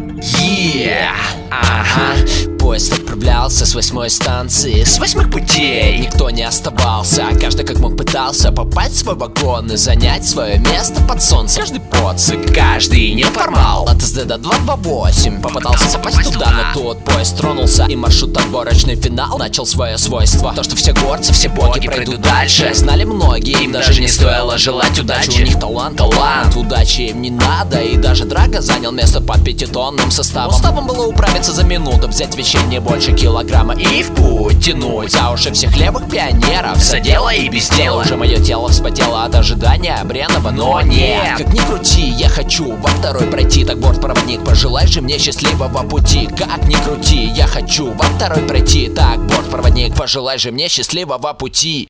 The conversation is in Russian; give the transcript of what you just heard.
Ага. Поезд отправлялся с 8-й станции, с 8 путей никто не оставался. Каждый как мог пытался попасть в свой вагон и занять свое место под солнцем. Каждый поцик, каждый неформал от СД до 228 попытался попасть туда, но тут поезд тронулся, и маршрут отборочный финал начал свое свойство. То, что все горцы, все боги пройдут дальше, знали многие, им даже не стоило желать удачи. У них талант, удачи им не надо. И даже Драго занял место под 5-тонным составом. Уставом было управиться за минуту, взять вещей не больше килограмма и в путь тянуть за уши всех левых пионеров. За дело и без дела. Уже мое тело вспотело от ожидания бренного, но нет. Как ни крути, я хочу во второй пройти. Так, бортпроводник, пожелай же мне счастливого пути. Как ни крути, я хочу во второй пройти. Так, бортпроводник, пожелай же мне счастливого пути.